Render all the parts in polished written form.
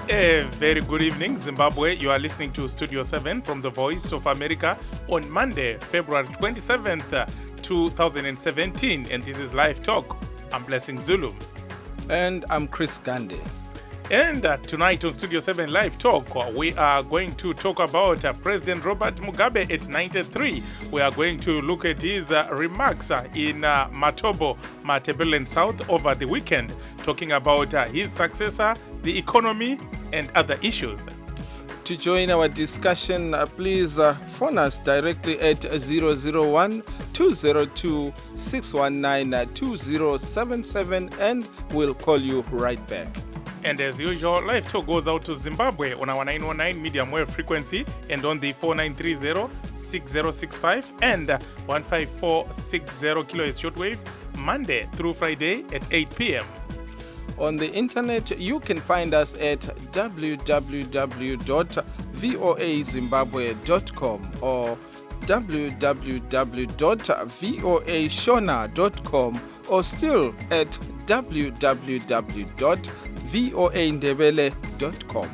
A very good evening, Zimbabwe. You are listening to Studio 7 from the Voice of America on Monday, February 27th, 2017. And this is Live Talk. I'm Blessing Zulu. And I'm Chris Gandhi. And tonight on Studio 7 Live Talk, we are going to talk about President Robert Mugabe at 93. We are going to look at his remarks in Matobo, Matabeleland South over the weekend, talking about his successor, the economy, and other issues. To join our discussion, please phone us directly at 001-202-619-2077 and we'll call you right back. And as usual, Live Talk goes out to Zimbabwe on our 919 medium wave frequency and on the 4930-6065 and 15460 kilohertz shortwave, Monday through Friday at 8 p.m. On the internet, you can find us at www.voazimbabwe.com or www.voashona.com or still at www.voandebele.com.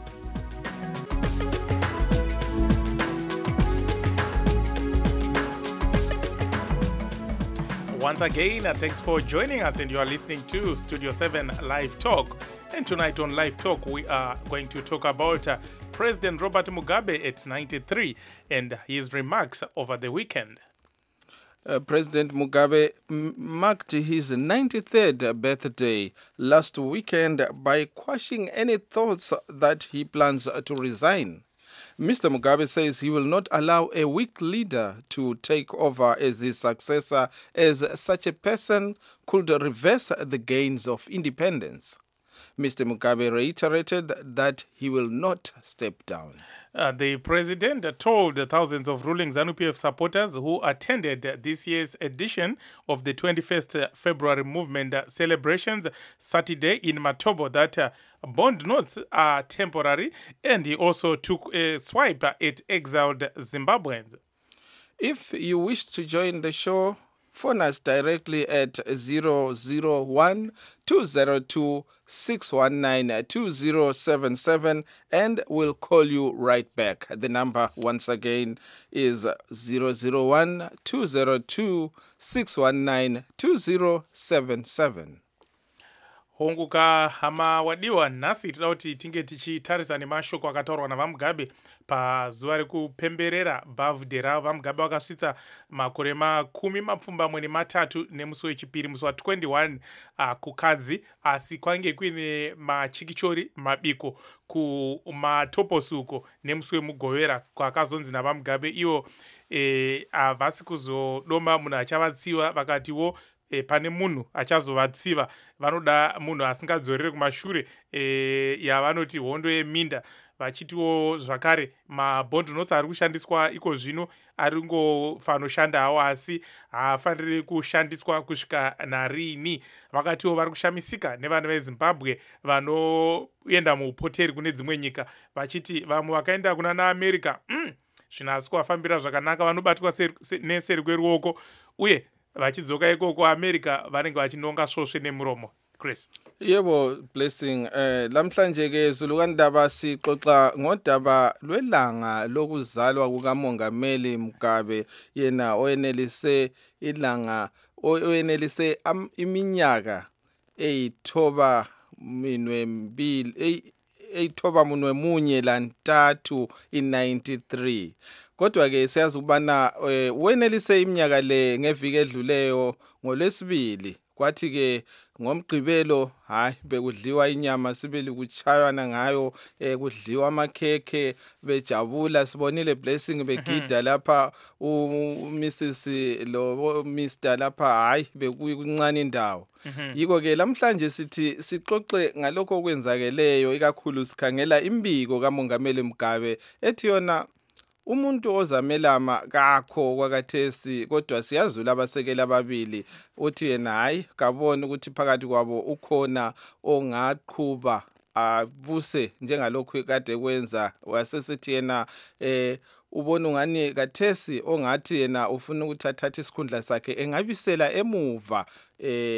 Once again, thanks for joining us, and you are listening to Studio 7 Live Talk. And tonight on Live Talk, we are going to talk about President Robert Mugabe at 93 and his remarks over the weekend. President Mugabe marked his 93rd birthday last weekend by quashing any thoughts that he plans to resign. Mr. Mugabe says he will not allow a weak leader to take over as his successor, as such a person could reverse the gains of independence. Mr. Mugabe reiterated that he will not step down. The president told thousands of ruling ZANU-PF supporters who attended this year's edition of the 21st February movement celebrations Saturday in Matobo that bond notes are temporary, and he also took a swipe at exiled Zimbabweans. If you wish to join the show, phone us directly at 001-202-619-2077 and we'll call you right back. The number once again is 001-202-619-2077. Honguka hama wadiwa nhasi tida kuti tinge tichitarisa nemashoko akataurwa naVamugabe pazuva rekupemberera birthday ravo. Vamugabe vakasvitsa makore 23 nemusi wechipiri, musi wa21 kukadzi, asi kwange kuine machikichori mabiko kumatoposuko nemusi wemugovera kwakazonzi naVamugabe ivo havasi kuzodomba munhu achavatsiva. Vakatiwo pane munhu achazovatsiva, vanoda munhu asingadzorere kumashure, yavanoti hondo yeminda. Vachitiwo zvakare mabond notes ari kushandiswa iko zvino ari ngofanira hawo, asi haafaniri kushandiswa kusvika narini. Vakatiwo vari kushamisika nevana veZimbabwe vanoenda muupoteri kune dzimwe nyika, vachiti vamwe vakaenda kuna naAmerica zvinhu hasi kuvafambira zvakanaka, vanobatwa neseri kweruoko, uye vachidzoka ikoko America vanenge vachinonga svosve nemuromo. Chris. Yebo Blessing, lamhlanje ke zulukandaba sixoxa ngodaba lwelanga lokuzalwa kukaMongameli Mugabe, yena oyenelise iminyaka eyithoba munye lantathu i-93. Kodwa ke siyazi ukubana wenelise iminyaka le ngeviki edluleyo ngoLwesibili, kwathi ke ngomgqibelo bekudliwa inyama, sibili kuchaywana ngayo, kudliwa amakhekhe, bejabula. Sibonile Blessing begida lapha uMrs lo Mr lapha, bekuyincane indawo. Yiko ke lamhlanje sithi sixoxe ngalokho okwenzakeleyo, ikakhulu sikhangela imbiko kaMongameli Mugabe ethi yona umuntu ozamelama kakho kwakathesi, kodwa siyazula abasekeli ababili uthi yena kabona ukuthi phakathi kwabo ukhona ongaqhuba abuse njengalokho kade kwenza. Wasesithi yena ubona ungani kathesi ongathi yena ufuna ukuthi athathe isikhundla sakhe engabisela emuva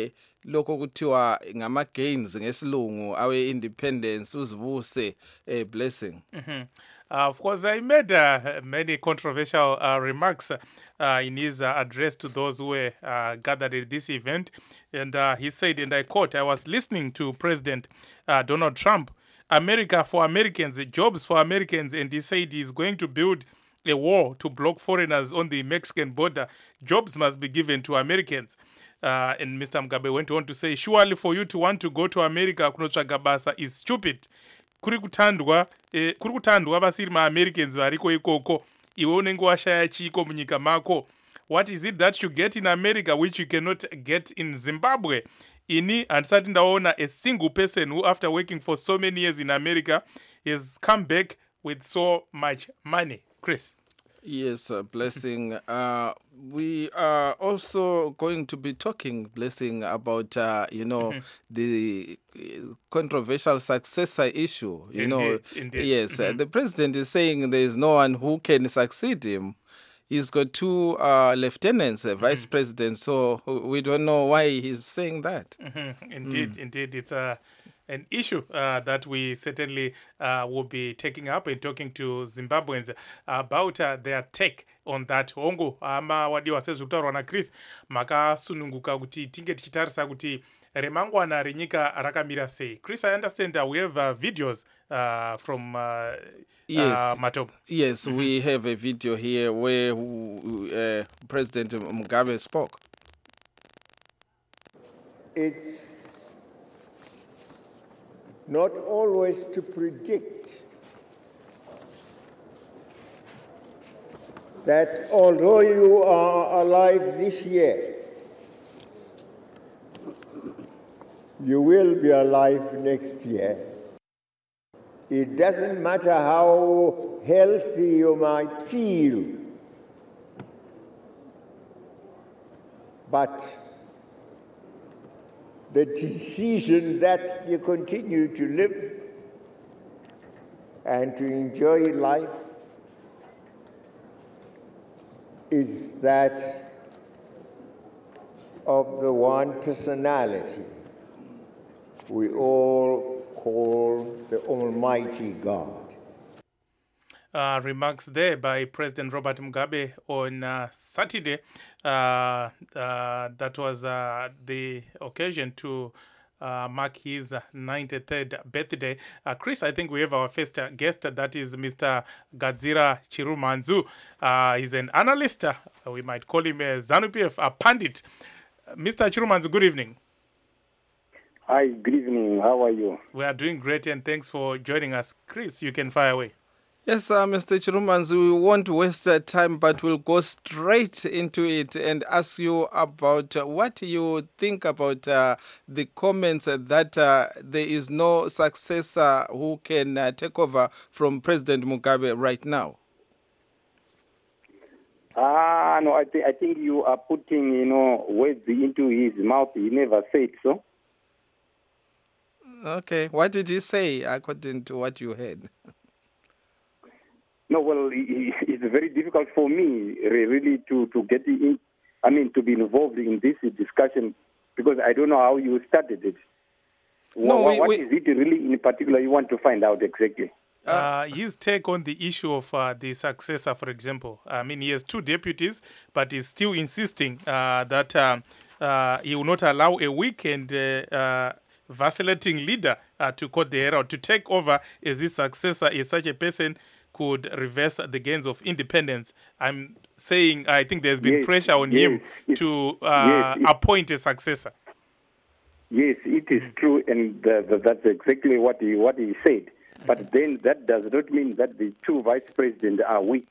lokho kuthiwa ngama-gains ngesilungu awe-independence uzibuse blessing. Of course, he made many controversial remarks in his address to those who were gathered at this event. And he said, and I quote, "I was listening to President Donald Trump, America for Americans, jobs for Americans." And he said he's going to build a wall to block foreigners on the Mexican border. Jobs must be given to Americans. And Mr. Mugabe went on to say, "Surely for you to want to go to America kunotsvaga basa is stupid. Kuri kutandwa vasiri ma-Americans variko ikoko, iwe unenge washaya chiko munyika mako. What is it that you get in America which you cannot get in Zimbabwe?" Ini handisati ndaona a single person who, after working for so many years in America, has come back with so much money. Chris. Yes, Blessing. We are also going to be talking, Blessing, about, the controversial successor issue. Indeed. Yes, the president is saying there is no one who can succeed him. He's got two lieutenants, vice presidents, so we don't know why he's saying that. Indeed. It's an issue that we certainly will be taking up and talking to Zimbabweans about their take on that. Hongo wadiwa sezvekutaurwa naChris makasununguka kuti tinge tichitarisa kuti remangwana renyika rakamira sei. Chris, I understand we have videos from Yes. Matopo. Yes, we have a video here where President Mugabe spoke. It's not always to predict that although you are alive this year, you will be alive next year. It doesn't matter how healthy you might feel, but the decision that you continue to live and to enjoy life is that of the one personality we all call the Almighty God. Remarks there by President Robert Mugabe on Saturday. That was the occasion to mark his 93rd birthday. Chris, I think we have our first guest. That is Mr. Gadzira Chirumanzu. He's an analyst. We might call him a ZANU-PF, a pundit. Mr. Chirumanzu, good evening. Hi, good evening. How are you? We are doing great, and thanks for joining us. Chris, you can fire away. Yes, Mr. Chirumanzu, we won't waste time, but we'll go straight into it and ask you about what you think about the comments that there is no successor who can take over from President Mugabe right now. No, I think you are putting, words into his mouth. He never said so. Okay, what did he say according to what you heard? No, well, it's very difficult for me really to get in. I mean, to be involved in this discussion because I don't know how you started it. What is it really in particular you want to find out exactly? His take on the issue of the successor, for example. I mean, he has two deputies, but he's still insisting that he will not allow a weak and vacillating leader to cut the herald to take over as his successor. Is such a person could reverse the gains of independence. I'm saying I think there's been pressure on him to appoint a successor. Yes, it is true, and that's exactly what he said. But then that does not mean that the two vice presidents are weak.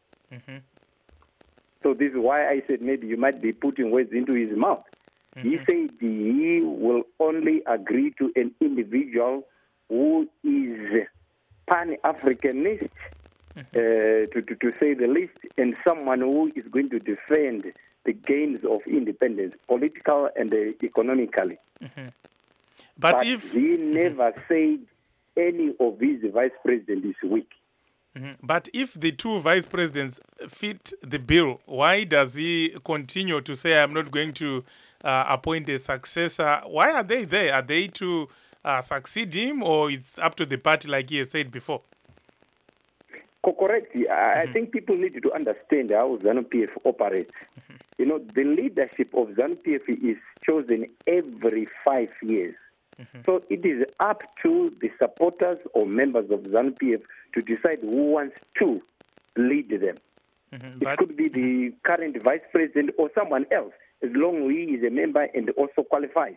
So this is why I said maybe you might be putting words into his mouth. He said he will only agree to an individual who is Pan-Africanist, to say the least, and someone who is going to defend the gains of independence, political and economically. But if he never said any of his vice presidents is weak. But if the two vice presidents fit the bill, why does he continue to say, I'm not going to appoint a successor. Why are they there? Are they to succeed him, or it's up to the party, like he has said before? Correct. I think people need to understand how ZANU-PF operates. You know, the leadership of ZANU-PF is chosen every 5 years. So it is up to the supporters or members of ZANU-PF to decide who wants to lead them. It could be the current vice president or someone else, as long as he is a member and also qualifies.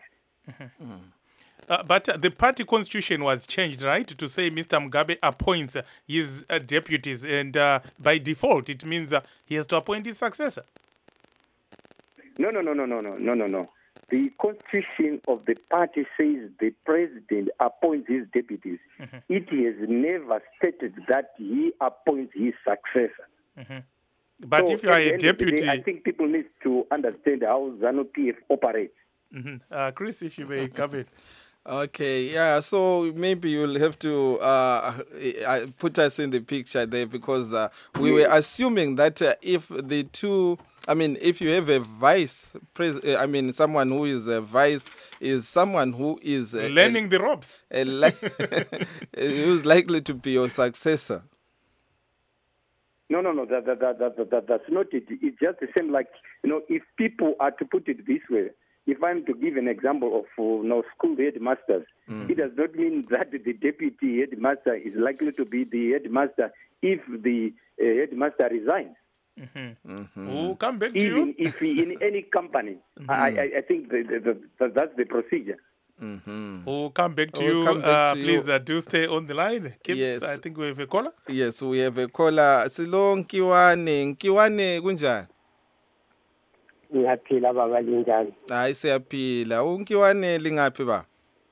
But the party constitution was changed, right, to say Mr. Mugabe appoints his deputies, and by default, it means he has to appoint his successor. No. The constitution of the party says the president appoints his deputies. It has never stated that he appoints his successor. But So if you are at the a end of the day, deputy... I think people need to understand how ZANU-PF operates. Chris, if you may come in. Okay, yeah, so maybe you'll have to put us in the picture there, because we were assuming that if the two, if you have a vice president, someone who is a vice is someone who is Learning the ropes. who's likely to be your successor. No, that's not it. It's just the same, like, if people are to put it this way, if I'm to give an example of school headmasters, it does not mean that the deputy headmaster is likely to be the headmaster if the headmaster resigns. We'll come back to you. Even if in any company, I think that's the procedure. We'll come back to you. Please do stay on the line. Kips, Yes. I think we have a caller. Yes, we have a caller. Silo Nkiwane kunjani? Ngiyaphila baba linjani? Hayi siyaphila. Unkiwane lingaphi ba?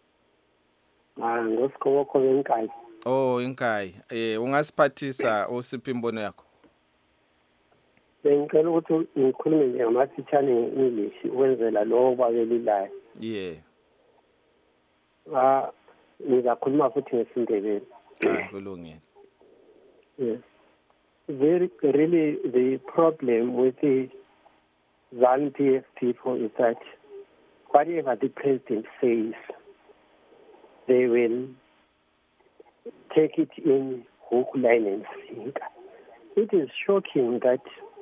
Ngosikoko benkayi. Oh, inkayi. Ungasiphathisa usiphi imbono yakho? Bengicela ukuthi ngikhulume nje ngamathitshane nge-English ukwenzela lowo babelilayo. Yeah. Ngizakhuluma futhi ngesindebele. Kulungile. Yes. Really the problem with the ZANU-PF people is that whatever the president says, they will take it in hook, line, and sinker. It is shocking that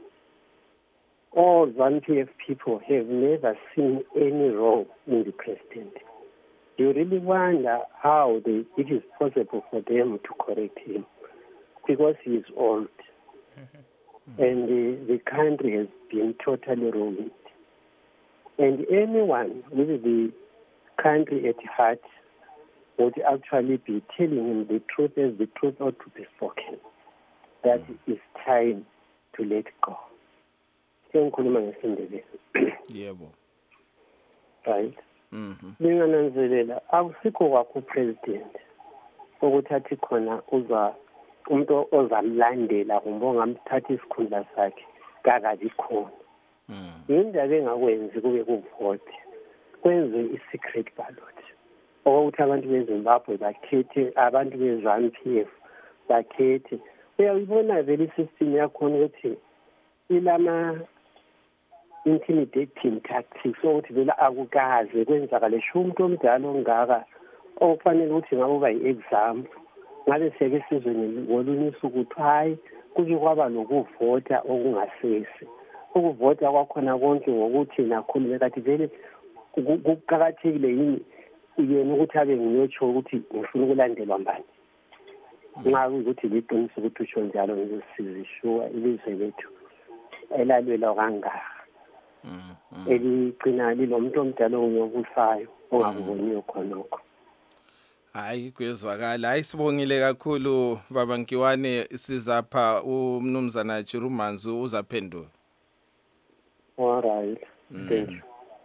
all ZANU-PF people have never seen any wrong in the president. You really wonder how it is possible for them to correct him, because he is old. And the country has been totally ruined. And anyone with the country at heart would actually be telling him the truth as the truth ought to be spoken, that it's time to let go. Sengikhuluma ngesindebele. Yebo. Right? Lingananzelela akusikho kwakho upresident ukuthathi khona uzwa umuntu ozamlandela kumbe ongamthatha isikhundla sakhe kakabi khona. Indaba engakwenzi kube kuvote kwenziwe i-secret ballot ukuthi abantu beZimbabwe bakhethe, abantu be-ZANU-PF bakhethe. Uyayibona vele i-system yakhona ukuthi ilama intimidating tactics ukuthi vele akukaze kwenzakale sho umuntu omdala ongaka okufanele ukuthi ngabe uba yi-exam ngabe siyake sizweni ngolunye usuku ukuthi hayi kuke kwaba lokuvota okungasese. Ukuvota kwakhona konke ngokuthi nakhulume kathi vele kuqakathekile yini yena ukuthi abe ngiyotsho ukuthi ngifuna ukulandelwa mbani. Nxa ukuthi liqiniso ukuthi usho njalo ngizosizishuwa ilizwe lethu elalwela kangaka. Eligcina lilomuntu omdala ongiyobusayo ongakuboniyo khonokho. Hayi kuyezwakala. Hayi sibongile kakhulu baba Nkiwane, sizapha umnumzana Chirumanzu uzaphendula. All right. Thank you.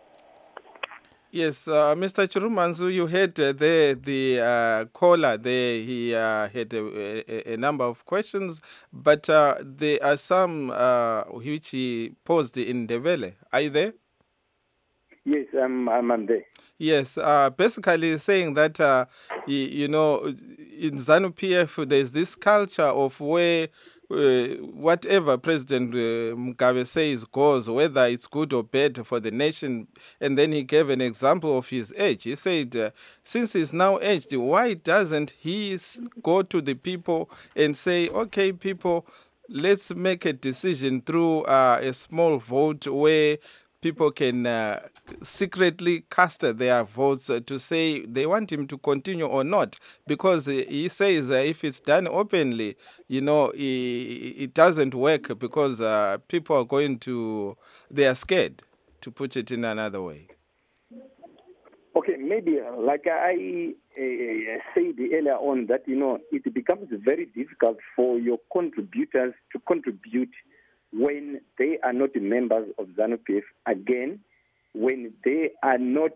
Yes, Mr. Chirumanzu, you heard the caller there. He had a number of questions, but there are some which he posed in Ndebele. Are you there? Yes, I'm there. Yes, basically saying that, in ZANU-PF, there's this culture of where whatever President Mugabe says goes, whether it's good or bad for the nation. And then he gave an example of his age. He said, since he's now aged, why doesn't he go to the people and say, okay, people, let's make a decision through a small vote where people can secretly cast their votes to say they want him to continue or not, because he says if it's done openly, it doesn't work because people are they are scared, to put it in another way. Okay, maybe like I said earlier on that, it becomes very difficult for your contributors to contribute when they are not members of ZANU-PF, again, when they are not,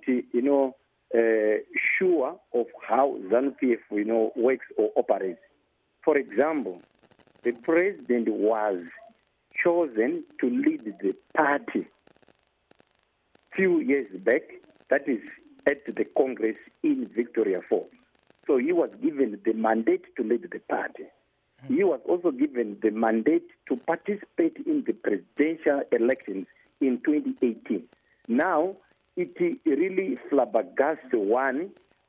sure of how ZANU-PF, works or operates. For example, the president was chosen to lead the party few years back, that is at the Congress in Victoria Falls. So he was given the mandate to lead the party. He was also given the mandate to participate in the presidential elections in 2018. Now, it really flabbergasts one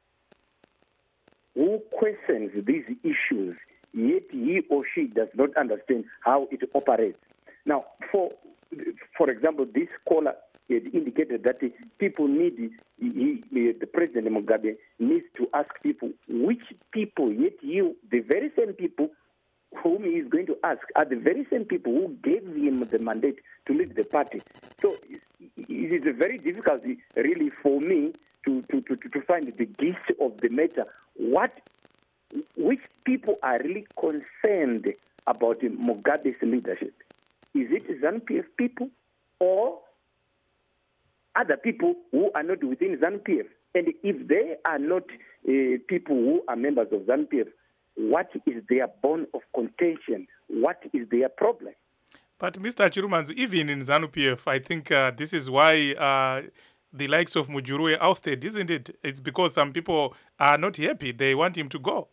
who questions these issues, yet he or she does not understand how it operates. Now, for example, this caller had indicated that people need, the President Mugabe needs to ask people which people, yet the very same people whom he is going to ask are the very same people who gave him the mandate to lead the party. So it is very difficult, really, for me to find the gist of the matter. Which people are really concerned about Mugabe's leadership? Is it ZANU-PF people or other people who are not within ZANU-PF? And if they are not people who are members of ZANU-PF, what is their bone of contention? What is their problem? But Mr. Chirumanzu, even in ZANU-PF, I think this is why the likes of Mujuru ousted, isn't it? It's because some people are not happy. They want him to go.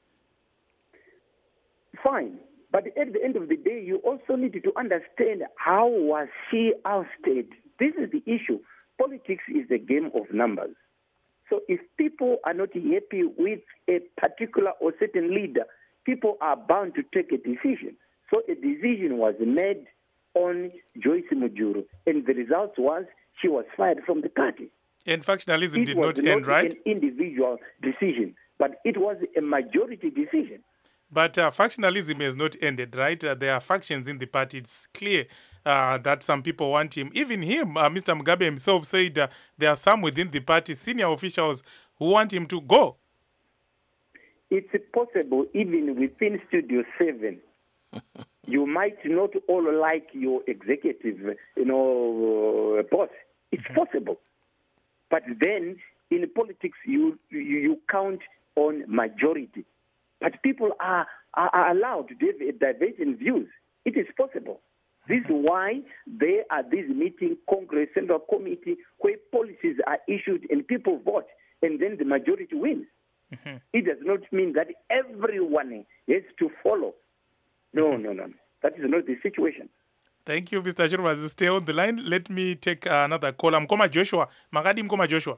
Fine. But at the end of the day, you also need to understand how was she ousted. This is the issue. Politics is a game of numbers. So if people are not happy with a particular or certain leader, people are bound to take a decision. So a decision was made on Joyce Mujuru, and the result was she was fired from the party. And factionalism did not end, right? It was not an individual decision, but it was a majority decision. But factionalism has not ended, right? There are factions in the party. It's clear that some people want him. Even him, Mr. Mugabe himself said there are some within the party, senior officials, who want him to go. It's possible even within Studio 7. You might not all like your executive, boss. It's possible. But then in politics, you count on majority. But people are allowed to have divergent views. It is possible. This is why there are these meetings, Congress, Central Committee, where policies are issued and people vote, and then the majority wins. Mm-hmm. It does not mean that everyone has to follow. No. That is not the situation. Thank you, Mr. Chirumanzu. Stay on the line. Let me take another call. Mkoma Joshua. Magadi Mkoma Joshua.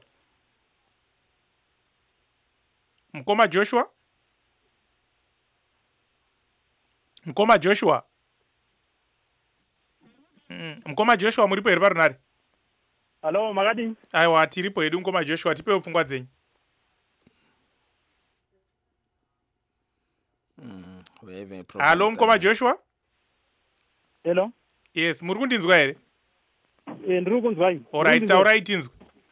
Mkoma Joshua? Mkoma Joshua. Mkoma Joshua muripo eri parunari. Hello, Magadi. Aiwa, tiripo edu Mkoma Joshua. Tipe ufungwa dzenyu. Hello, Mkoma Joshua. Hello. Yes, muri kundinzwa ere? Ndiri kunzwai. Alright, taurai tinzwe.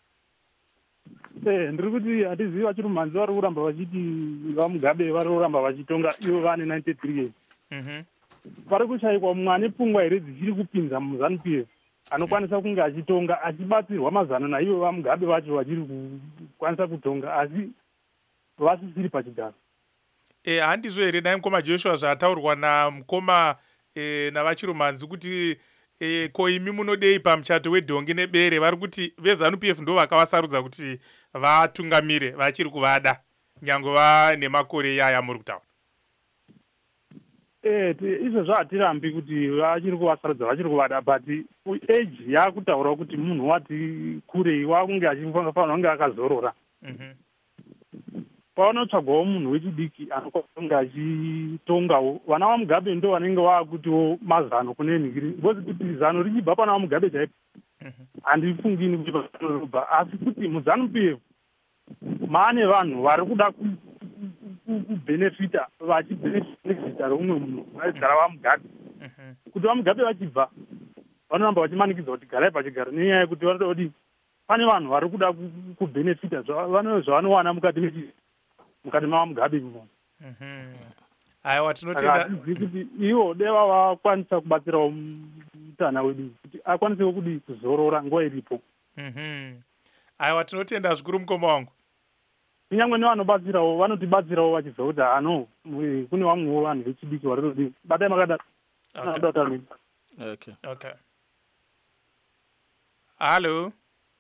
Ndiri kuti hatiziva Chirumanzu vari kuramba vachiti vaMugabe vari kuramba vachitonga ivo vane 93 years. Pari kushayikwa mumwe ane pfungwa here dzichiri kupinza muZANU-PF anokwanisa kunge achitonga achibatsirwa mazano naivo vaMugabe vacho vachiri kukwanisa kutonga, asi vasisiri pachigaro. Handizvo here dai Mkoma Joshua zvataurwa naMukoma navaChirumanzu kuti ko imi munodei pamuchato wedhongi nebere, vari kuti veZANU-PF ndo vakavasarudza kuti vatungamire, vachiri kuvada nyange vane makore yaya muri kutaura. izvozvo hatirambi kuti vachiri kuvasarodza vachiri kuvada, but age yakutaura kuti munhu wati kurei wakunge achifanira kunge akazorora. Paunotsvagwawo munhu wechidiki anokwanisa kunge achitongawo. Vana vaMugabe ndo vanenge vaakutiwo mazano kune nhingiri, because kuti zano richibva pana vaMugabe chaipo handifungini kuti panorobha, asi kuti muZANU-PF maane vanhu vari kuda kubhenefita, vachibhenefita roumwe munhu vaigara vaMugabe, kuti vaMugabe vachibva vanoramba vachimanikidza kuti garai pachigaro, nenyaya yekuti vanoda kuti pane vanhu vari kuda kubhenefita zvavanowana mukati mavaMugabe imomo. Aiwa, tinotenda kuti ivo deva vakwanisa kubatsirawo mutana wedu kuti akwanisewo kudi kuzorora nguva iripo. Aiwa, tinotenda zvikuru mukoma wangu. Kunyangwe nevanobatsirawo vanotibatsirawo vachibva kuti hano kune vamwewo vanhu vechidiki vari kudi batai makadaro. Okay. Halo.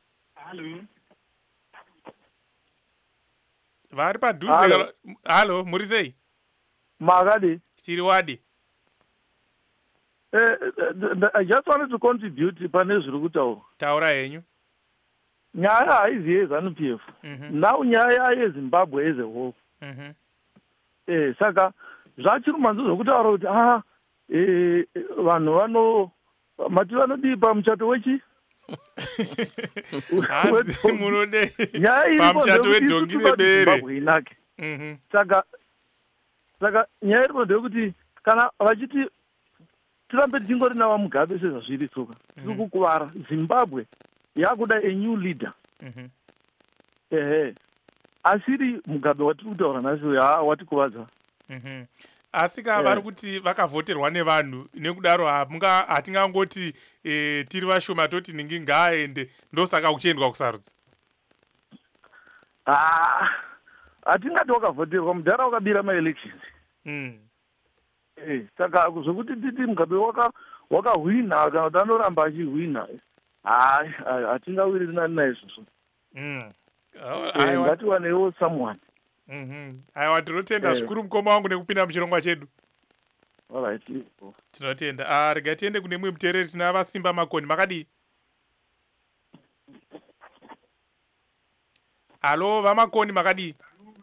Vari padhuze. Halo, muri sei? Magadi. Tiri wadi. I just wanted to contribute pane zviri kutaura. Taura henyu. Nyaya haizi yeZANU-PF. Now nyaya yeZimbabwe as a whole. Saka zvachiri manzo zvokutaura kuti vanhu mati vanodii pamuchato wechi? Munode pamuchato wedhongi nebere. Inake. Saka nyaya iripo ndeyekuti kana vachiti tirambe tichingori navaMugabe sezvazviri tsoka tiri kukuvara. Zimbabwe yakuda a new leader. Asiri Mugabe watiri kutaura nhasi watikuvadza. Asika vari kuti vakavhoterwa nevanhu, nekudaro hatingangoti tiri vashoma toti ningi ngaaende, ndosaka kuchiendwa kusarudzo. Hatingati wakavhoterwa, mudhara wakabira maelections. Saka zvokuti titi Mugabe wakahwina kana kuti anoramba achihwina, hatingawirirani naye izvozvo. Ngatiwanewo someone. Aiwa, tinotenda zvikuru mukoma wangu nekupinda muchirongwa chedu. Alright. Tinotenda. Rega tiende kune mumwe muteereri, tina vaSimba Makoni, makadii? Halo, vaMakoni makadii?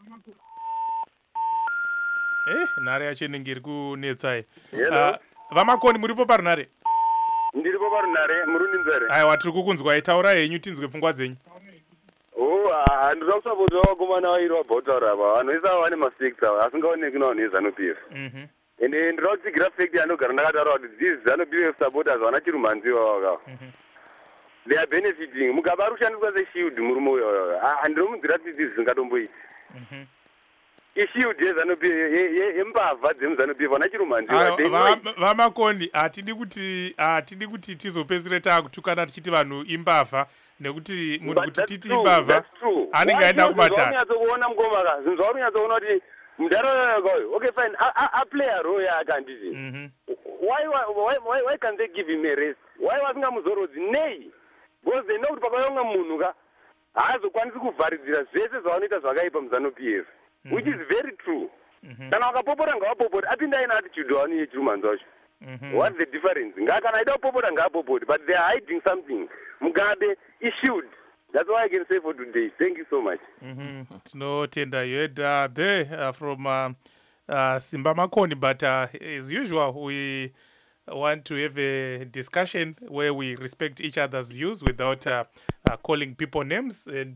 Nhare yacho inenge iri kunetsai. VaMakoni muripo parunhare? Ndiripo parunhare, murundinzere. Aiwa, tiri kukunzwai, taura henyu tinzwe pfungwa dzenyu. Handira kusapota vakomana vairi vabva kutaura ava vanoisa vane mafekta asingaoneki navanhu veZANU-PF. Ende ndira kutsigira fekta yanogara ndakataura kuti these ZANU-PF supporters vana chirumhanzi ivava. They are benefiting. Mugabe ari kushandiswa seshield murume uyo. Handinomunzira kuti these zvingatomboita. Ishield yeZANU-PF yembavha dzemuZANU-PF vana chirumhanzi. VaMakoni, hatidi kuti tizopedzisira takutukana tichiti vanhu imbavha. Nekuti munhu kuti titi imbavha anenge aenda kumatara. Zvinhu mukoma zvinhu zvauri kunyatsoona kuti mudhara okay fine a play a role yake handizvi. Why can't they give him a rest? Why vasingamuzorodzi nei? Because they know kuti pakauya umwe munhu ka haazokwanisi kuvharidzira zvese zvavanoita zvakaipa muZANU-PF, which is very true. Kana vakapopota ngavapopota, apinda ina attitude wani yechirumanzi wacho. What's the difference? Kana aida kupopota ngavapopota, but they are hiding something. Mugabe issued. That's why I can say for today. Thank you so much. Tinotenda. You heard there from Simba Makoni, but as usual, we want to have a discussion where we respect each other's views without calling people names. And,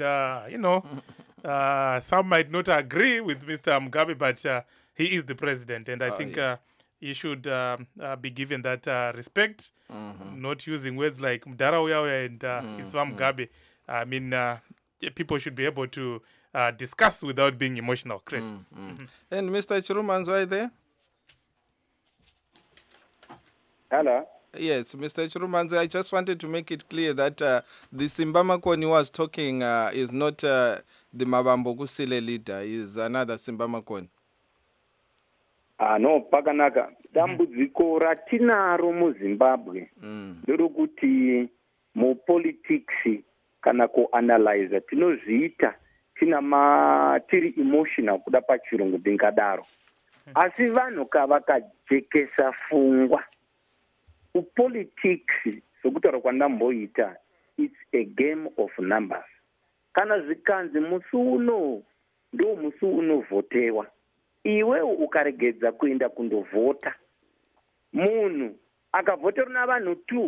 some might not agree with Mr. Mugabe, but he is the president. And I think he should be given that respect, not using words like Mdara Uyawe and Iswa Mugabe. I mean, people should be able to discuss without being emotional, Chris. And Mr. Chirumanzo, are you there? Hello? Yes, Mr. Chirumanzo, I just wanted to make it clear that the Simba Makoni was talking is not the Mavambo Kusile leader, is another Simba Makoni. No, pakanaka. Dambudziko ratinaro muZimbabwe nderokuti mupolitics kana kuanalyze tinozviita tiri emotional kuda pachirungu ndingadaro. asi vanhu kavakajekesa pfungwa. Politics sokutaura kwandamboita, it's a game of numbers. Kana zvikanzi musi uno ndo musi unovhotewa, iwewo ukaregedza kuenda kundovhota, munhu akavhoterwa navanhu 2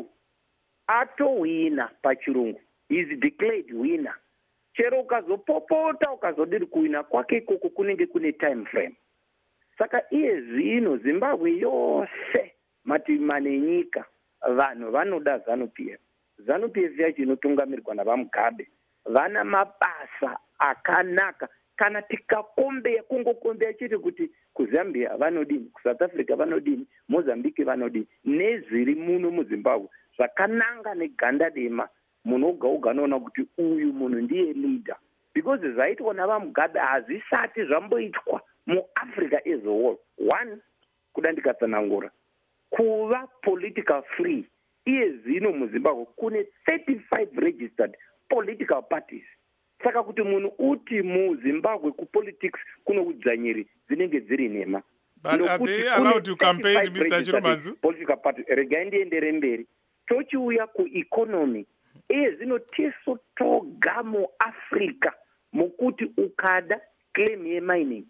atowina pachirungu, is declared winner. Chero ukazopopota ukazodiri kuwina kwake ikoko kunenge kune time frame. Saka iye zvino Zimbabwe yose mativi mane nyika vanhu vanoda ZANU-PF. ZANU-PF yacho inotungamirirwa navaMugabe vana mabasa akanaka. Kana tikakombeya kungokombeya chete kuti kuZambia vanodini, kuSouth Africa vanodini, Mozambique vanodini, nezviri muno muZimbabwe zvakananga neganda dema, munhu oga oga anoona kuti uyu munhu ndiye leader, because zvaitwa navaMugabe hazvisati zvamboitwa muAfrica as a whole. One, kuda ndikatsanangura kuva political free. Iye zvino muZimbabwe kune 35 registered political parties. Saka kuti munhu uti muZimbabwe kupolitics kuno udzvanyiri dzinenge dziri nhema. But are they allowed to campaign, Mr. Chirumanzu? Political party, regai ndiendere mberi. Tochiuya kueconomy, iye zvino tisu toga muAfrica mukuti ukada claim yemining,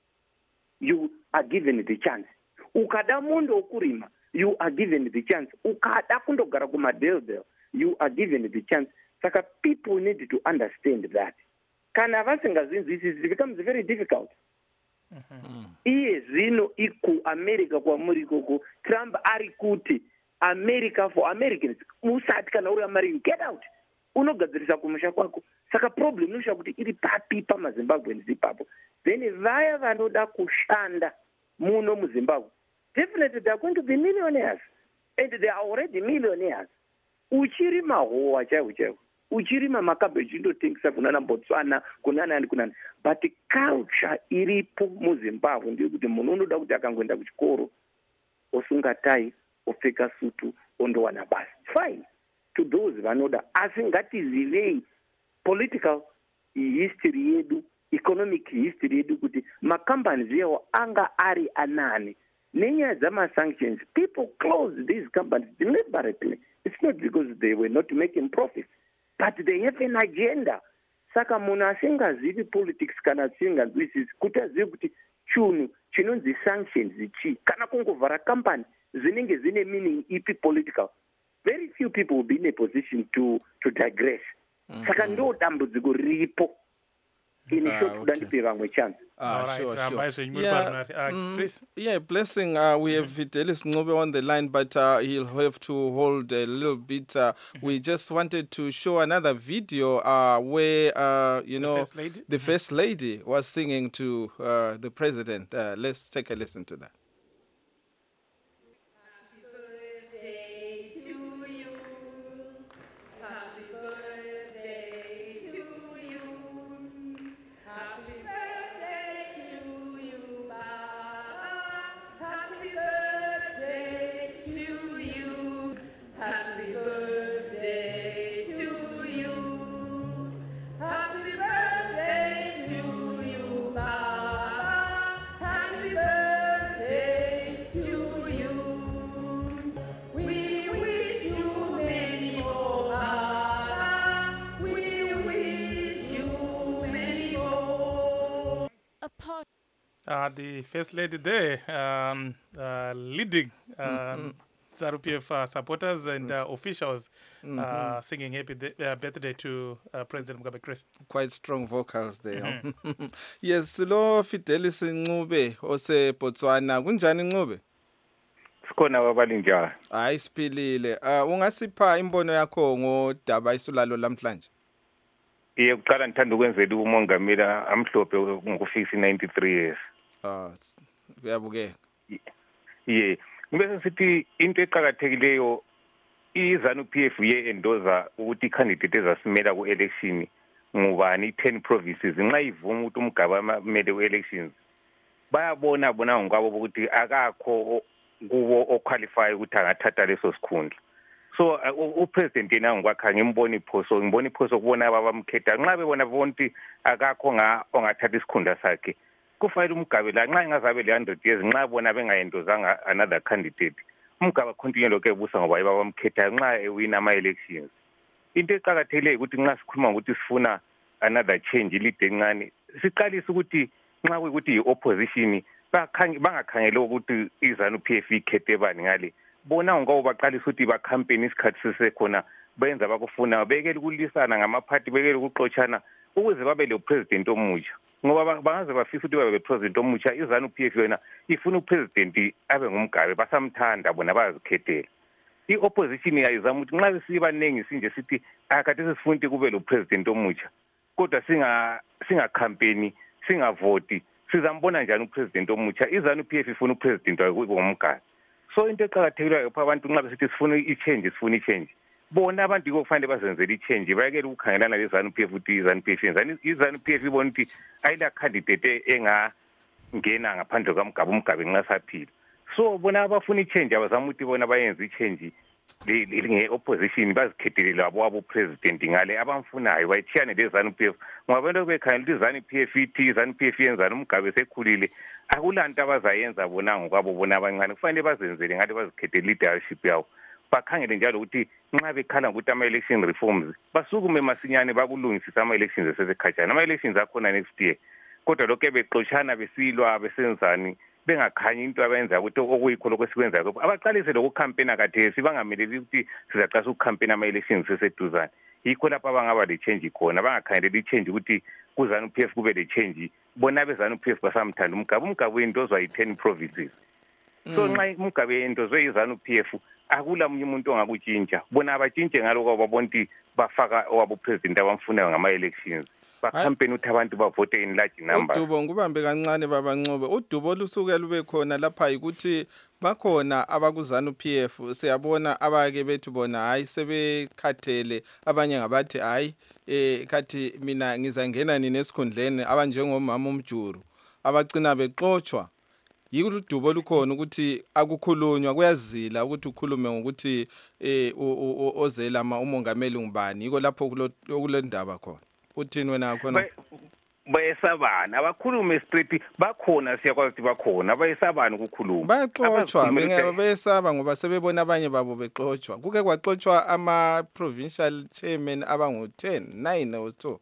you are given the chance. Ukada mundo wokurima, you are given the chance. Ukada kundogara kumadelbel, you are given the chance. Saka people need to understand that. Kana vasingazinzwisisi, it becomes very difficult. Iye zvino iku America kwamuri koko, Trump ari kuti America for Americans. Musati kana uri American, get out. Unogadzirisa kumusha kwako. Saka problem inosha kuti iri papi pamaZimbabweans ipapo. Then vaya vanoda kushanda muno muZimbabwe, definitely they are going to be millionaires. And they are already millionaires. Uchirima hoa chaiwo. Uchirima makabeji ndotengesa kunana Botswana, kunana. But the culture iripo muZimbabwe ndiyo kuti munhu unoda kuti akangoenda kuchikoro, osunga tai, opfeka sutu, ondowana basi. Fine. To those vanoda. Asi ngatizivei political history yedu, economic history yedu kuti macompanies yawo anga ari anani. Nenyaya dzama-sanctions, people closed these companies deliberately. It's not because they were not making profits, but they have an agenda. Saka munhu asingazivi politics kana asinganzwisisi kuti azive kuti chunhu chinonzi sanctions ichi kana kungovhara company zvinenge zvine meaning ipi political. Very few people will be in a position to digress. Saka ndo dambudziko riripo. In short, kudandipe vamwe chance. Sure. Chris? Yeah, Blessing, we have Fidelis Ncube on the line, but he'll have to hold a little bit. We just wanted to show another video where, the First Lady was singing to the President. Let's take a listen to that. The First Lady there leading ZANU-PF supporters and officials singing happy birthday to President Mugabe. Chris. Quite strong vocals there. Yes, lo Fidelis Ncube ose Botswana. Kunjani Ncube? Sikhona babalinjani. Hayi siphilile. Ungasipha imbono yakho ngodaba isulalo lamhlanje? Kuqala ngithanda ukwenzela umongameli amhlophe ngokufisa 93 years. Kuyabukeka. Ngibese sithi into eqhakathekileyo iZANU-PF ye-endoza ukuthi i-candidate ezasimela ku-election ngubani 10 provinces nxa ivuma ukuthi uMugabe amele ku-elections bayabona ngokwabo ukuthi akakho kuwo oqualify ukuthi angathatha leso sikhundla. So upresident yena ngokwakhe ngibona iphoso kubona abamkhetha nxa bebona bonke akakho ongathatha isikhundla sakhe kufanele uMgabe la nxa ingazabe le 100 years nxa bona bengayendozanga another candidate uMgabe continue lokho ebusa ngoba babamkhetha nxa ewina ama-elections. Into eqakathekileyo ukuthi nxa sikhuluma ukuthi sifuna another change ilide encane siqalise ukuthi nxa kuyikuthi i-opposition bangakhangele ukuthi iZANU-PF ikhethe bani ngale bona ngoba baqalisa ukuthi bakhampeni isikhathi sisekhona benza bakufuna bekele ukulisana ngamaphathi bekele ukuxotshana ukuze babe le president omutsha ngoba bangaze bafisa ukuthi babe president omutsha iZANU-PF yona ifuna upresident abe ngumGabe basamthanda bona bayazikhethela. I-opposition yayizama ukuthi nxa sibanengi sinje sithi akade sifuna ukuthi kube lo president omutsha kodwa singakhampeni singavoti sizambona njani upresident omutsha iZANU-PF ifuna upresident ngumGabe. So into eqakathekileyo lapha abantu nxa besithi sifuna i-change bona abantu kufanele bazenzele i-change bayekele ukukhangelana leZANU-PF ukuthi iZANU-PF yenzani iZANU-PF ibona ukuthi ayila candidate engangena ngaphandle kaMgabe uMgabe nxa saphila. So bona abafuna i-change abazama ukuthi bona bayenze i-change nge-opposition bazikhethele labo abo president ngale abamfunayo bayithiyane leZANU-PF ngoba abantu bekhangela ukuthi iZANU-PF ithi iZANU-PF yenzani uMgabe sekhulile akulanto abazayenza bona ngokwabo bona abancane kufanele bazenzele ngale bazikhethele leadership yawo bakhangele njalo ukuthi nxa bekhala ukuthi ama-election reforms basukume masinyane bakulungisisa ama-elections esesekhatshana ama-elections akhona next year kodwa lokho bexotshana besilwa besenzani bengakhanyi into abayenza ukuthi okuyikho lokho esikwenzayo abaqalise lokukhampena kathesi bangameleli ukuthi sizaqasa ukukhampena ama-elections seseduzane yikho lapho abangaba le-change khona bangakhangeleli i-change ukuthi kuZANU-PF kube le-change bona beZANU-PF basamthanda uMgabe uyindozwa yi-10 provinces. So nxa uMgabe endozwe iZANU-PF akula munye umuntu ongakutshintsha bona abatshintshe ngaloko babona ukuthi bafaka owabo president abamfunayo ngama-elections bakhampeni ukuthi abantu bavote in large numbers. uDubo ngubambe kancane babancube uDubo lusuke lube khona lapha ukuthi bakhona abakuZANU-PF siyabona abake bethu bona hayi sebekhathele abanye ngabathi hayi kathi mina ngizangena nini esikhundleni abanjengomama uMjuru abagcina bexotshwa yiko uDubo lukhona ukuthi akukhulunywa kuyazila ukuthi ukhulume ngokuthi ozela umongameli ngubani yiko lapho kulendaba khona uthini wena khona bayesabana abakhulume straight bakhona siyakwazi ukuthi bakhona bayesabana ukukhuluma baxotshwa bayesaba ngoba sebebona abanye babo bexotshwa kuke kwaxotshwa ama-provincial chairman abangu-9 or so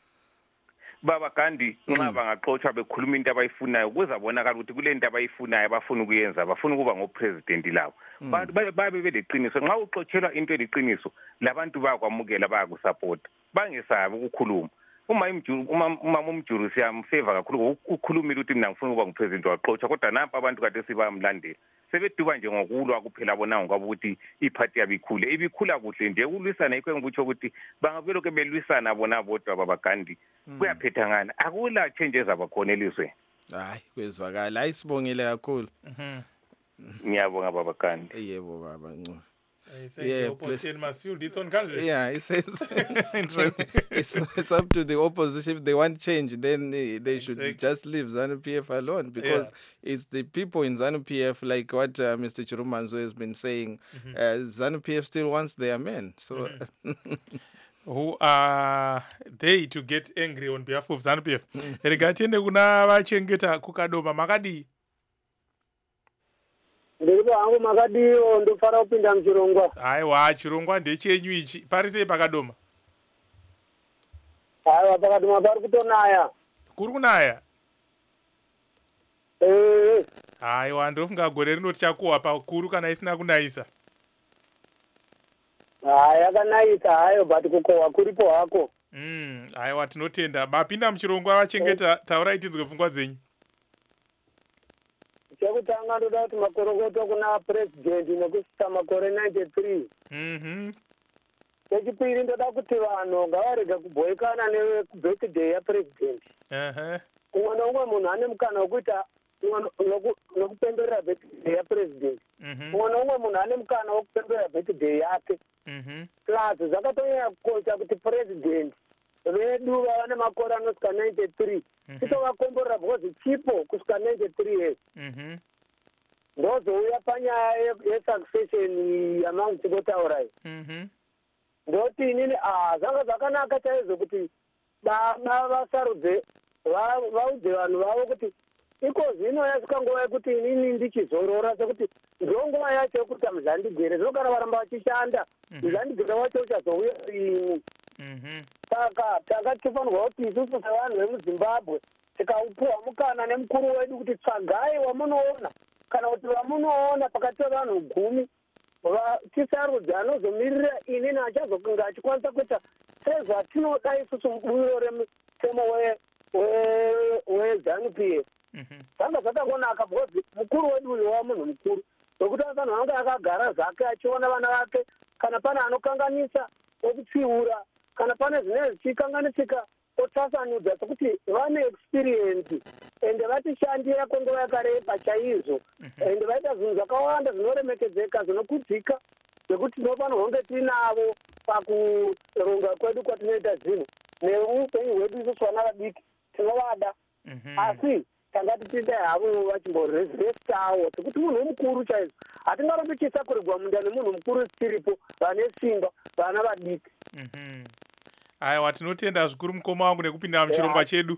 baba kandi nxa bangaxotshwa bekhuluma into abayifunayo kuzabonakala ukuthi kule nto abayifunayo abafuna ukuyenza bafuna ukuba ngopresident labo babe beleqiniso nxa uxotshelwa into eliqiniso labantu bayakwamukela bayakusapota bangesabi ukukhuluma umama uMjuru siyamfeva kakhulu ukukhulumile ukuthi mina ngifuna ukuba ngupresident waxotshwa kodwa nampa abantu kade sibamlandela sebeduba nje ngokulwa kuphela bona ngoba ukuthi iphathi yabikhule ibikhula kuhle nje ukulwisana yikho engikutsho ukuthi bangabelokhu belwisana bona bodwa babagandi kuyaphetha ngani akula change ezabakhona elizweni. Hayi kwezwakala hayi sibongile kakhulu. Ngiyabonga babagandi. Yebo baba Ncube. The opposition must field its own candidate. Yeah, it says interesting. It's up to the opposition. If they want change, then they should just leave ZANU-PF alone because it's the people in ZANU-PF, like what Mr. Chirumanzo has been saying. ZANU-PF still wants their men. So, who are they to get angry on behalf of ZANU-PF? Regatiende kuna vachengeta kukadoma makadi. Ndiripo hangu makadiyo ndofara kupinda muchirongwa. Aiwa chirongwa ndechenyu ichi pari sei pakadoma? Aiwa pakadoma pari kutonaya. Kuri kunaya? Aiwa ndofunga gore rinoti chakuwa pakuru kana isina kunaisa. Yakanayisa hayo but kukohwa kuripo hako. Aiwa tinotenda mapinda muchirongwa vachengeta tauraitidzwe pfungwa dzenyu. Chekutanga ndoda kuti makorokoto kuna president nekusvika makore 93. Chechipiri ndoda kuti vanhu ngavarege kubhoikana nebirthday yapresident. Umwe neumwe munhu ane mukana wekuita nokupemberera birthday yapresident. Umwe neumwe munhu ane mukana wokupemberera birthday yake. Plus zvakatonyanya kukosha kuti president vedu vane makore anosvika 93 titovakomborera because chipo kusvika 93 years ndozouya panyaya yesuccession yamangu tinotaura iyi ndoti inini zvanga zvakanaka chaizvo kuti baba vasarudze vaudze vanhu vavo kuti iko zvino yasvika nguva yekuti inini ndichizorora sekuti ndo nguva yacho yekuti muzandigere zvino kana varamba vachishanda muzandigere wacho uchazouya rimwe. Saka tanga tifanirwa kuti isusu sevanhu vemuzimbabwe tikaupuhwa mukana nemukuru wedu kuti tsvagai wamunoona kana kuti vamunoona pakati pevanhu 10 tisarudze anozomirira inini achazokunga achikwanisa kuita sezvatinoda isusu mubuiro remutemo weZANU-PF. Zvanga zvakangonaka because mukuru wedu uyu wamunhu mukuru wekuti asanhu anga akagara zvake achiona vana vake kana pane anokanganisa okutsiura kana pane zvinenge zvichikanganisika otasanudza sekuti vane experience ende vatishandira kwenguva yakareba chaizvo ende vaita zvinhu zvakawanda zvinoremekedzeka zvinokudzika zvekuti tinofanirwa kunge tinavo pakuronga kwedu kwatinoita zvinhu neupenyu hwedu isusu vana vadiki tinovada asi tanga tichiita havo vachimborezestawo sekuti munhu mukuru chaizvo hatingarombi chisakurirwa mundani munhu mukuru tiripo vane simba vana vadiki. Aiwa, tinotenda zvikuru mukoma wangu nekupinda muchirongwa chedu.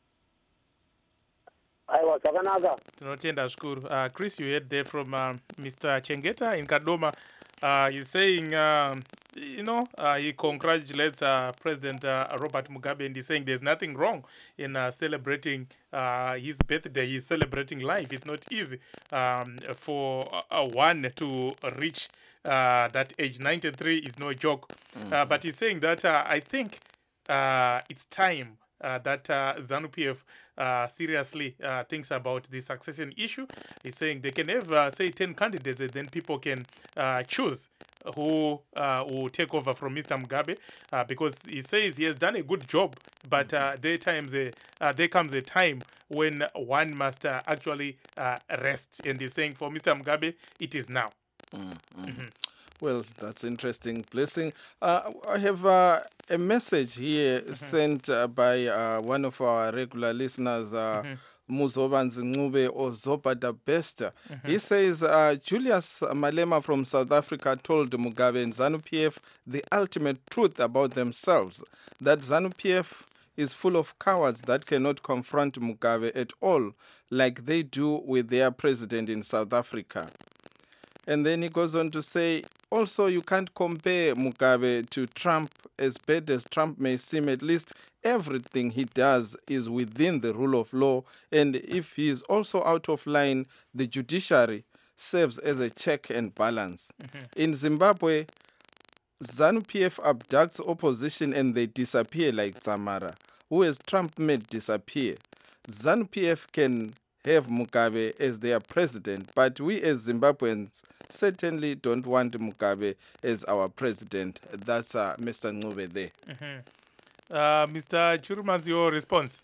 Aiwa, zvakanaka. Tinotenda zvikuru. Chris, you heard there from Mr. Chengeta in Kadoma. He's saying, he congratulates President Robert Mugabe, and he's saying there's nothing wrong in celebrating his birthday. He's celebrating life. It's not easy for one to reach that age. 93 is no joke. But he's saying that I think it's time that ZANU-PF seriously thinks about the succession issue. He's saying they can have, say, 10 candidates, and then people can choose who will take over from Mr. Mugabe, because he says he has done a good job, but there comes a time when one must actually rest. And he's saying for Mr. Mugabe, it is now. Well, that's interesting. Blessing. I have a message here sent by one of our regular listeners, Muzobanzi Ncube Ozoba the Best. He says, Julius Malema from South Africa told Mugabe and ZANU-PF the ultimate truth about themselves, that ZANU-PF is full of cowards that cannot confront Mugabe at all, like they do with their president in South Africa. And then he goes on to say, also, you can't compare Mugabe to Trump. As bad as Trump may seem, at least everything he does is within the rule of law. And if he is also out of line, the judiciary serves as a check and balance. In Zimbabwe, ZANU-PF abducts opposition and they disappear like Zamara, who has Trump made disappear. ZANU-PF can have Mugabe as their president, but we as Zimbabweans certainly don't want Mugabe as our president. That's Mr. Ncube there. Mr. Chirumanzi, your response?